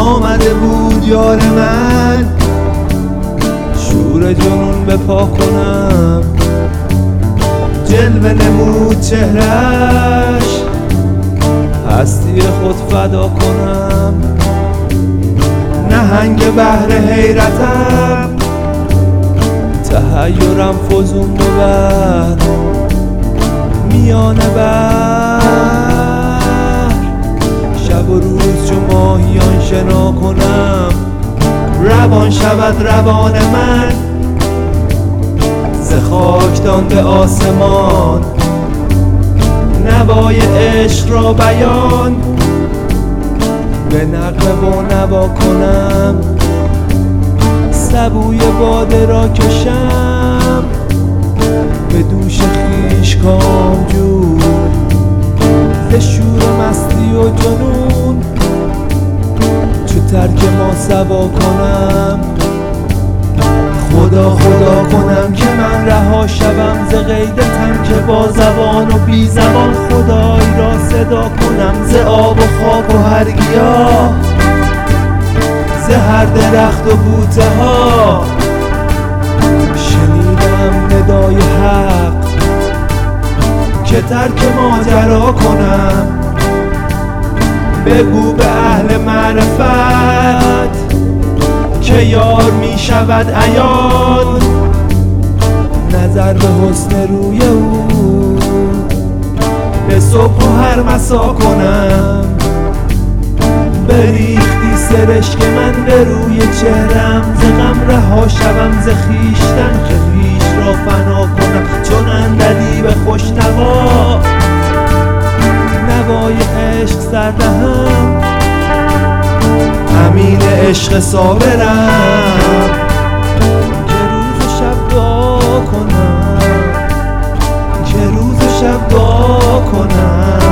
آمده بود یار من، شور جنون بپا کنم. جلوه نمود چهرش، هستی خود فدا کنم. نهنگ بحر حیرتم، تحیرم فزون بود میان بحر. شب و روز چو ماهیان شنا کنم، روان شود روان من ز خاکدان به آسمان. نوای عشق را بیان به نغمه و نوا کنم. سبوی باده را کشم به دوش خویش کامجو. ز شور مستی و جنون چو ترک ما سوا کنم. خدا خدا کنم که من رها شوم ز قیدتم، که با زبان و بی زبان خدای را صدا کنم. ز آب و خاک و هر گیاه، ز هر درخت و بوته ها شنیدم ندای حق که ترک ماجرا کنم. بگو به اهل معرفت که یار می شود عیان. نظر به حسن روی او به صبح و هر مسا کنم. بریختی سرشک من به روی چهرم، ز غم رها شوم ز خویشتن که خویش را فنا کنم. چون اندلی به خوشنوا نوای عشق سر دهم، امین عشق صابرم که روز و شب دعا کنم، که روز و شب دعا کنم.